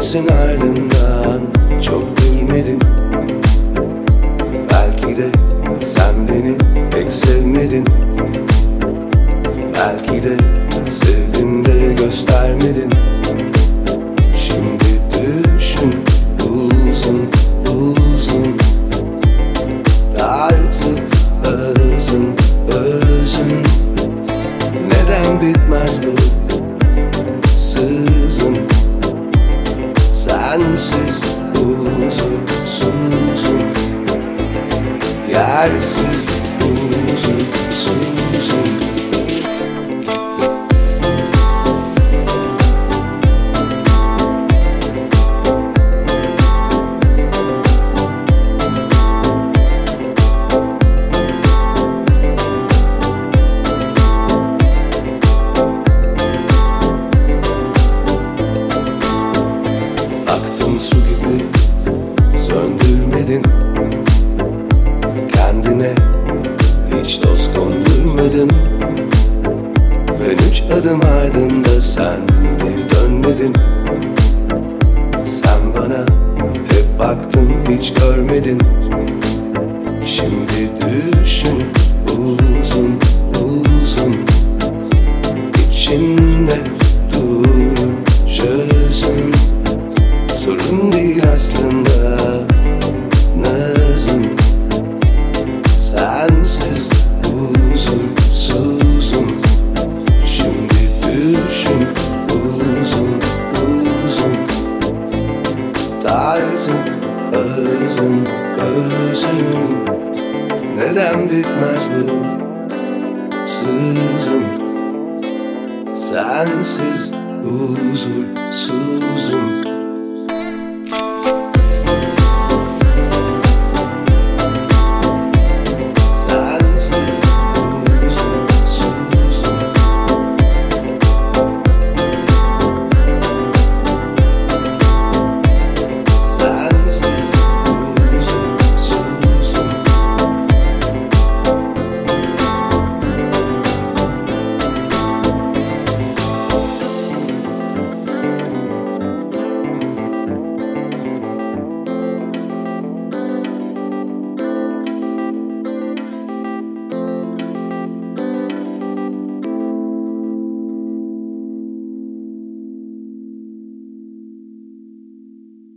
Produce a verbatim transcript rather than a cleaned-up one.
Herkesin ardından çok gülmedim. Belki de sen beni pek sevmedin. Belki de sevdim de göstermedin. Şimdi düşün uzun uzun, tartıp özün özün. Neden bitmez bu sızım? Sensiz huzursuzum, yersiz huzursuzum. Aktın su gibi söndürmedin, kendine hiç dost kondurmadın. Ben üç adım ardında sen bir dönmedin. Sen bana hep baktın hiç görmedin. Şimdi düşün uzun uzun, içinde durup çözün. Sorun değil aslında nazım, sensiz huzursuzum. Şimdi düşün uzun uzun, tartıp özün özün. Neden bitmez bu sızım? Sensiz huzursuzum.